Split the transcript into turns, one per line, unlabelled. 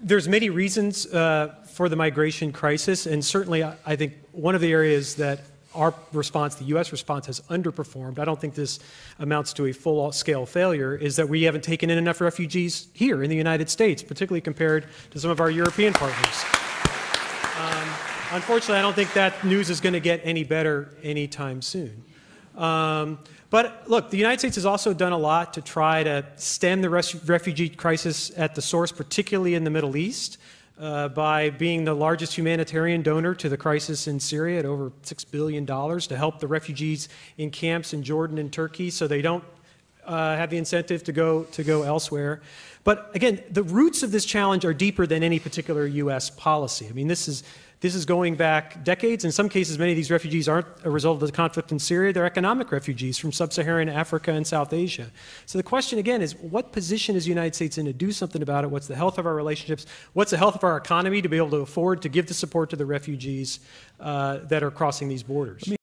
there's many reasons for the migration crisis, and certainly I think one of the areas that our response, the U.S. response, has underperformed, I don't think this amounts to a full-scale failure, is that we haven't taken in enough refugees here in the United States, particularly compared to some of our European partners. Unfortunately, I don't think that news is going to get any better anytime soon. But look, the United States has also done a lot to try to stem the refugee crisis at the source, particularly in the Middle East, by being the largest humanitarian donor to the crisis in Syria at over $6 billion to help the refugees in camps in Jordan and Turkey so they don't have the incentive to go elsewhere. But again, the roots of this challenge are deeper than any particular U.S. policy. I mean, this is going back decades. In some cases, many of these refugees aren't a result of the conflict in Syria. They're economic refugees from sub-Saharan Africa and South Asia. So the question, again, is what position is the United States in to do something about it? What's the health of our relationships? What's the health of our economy to be able to afford to give the support to the refugees that are crossing these borders?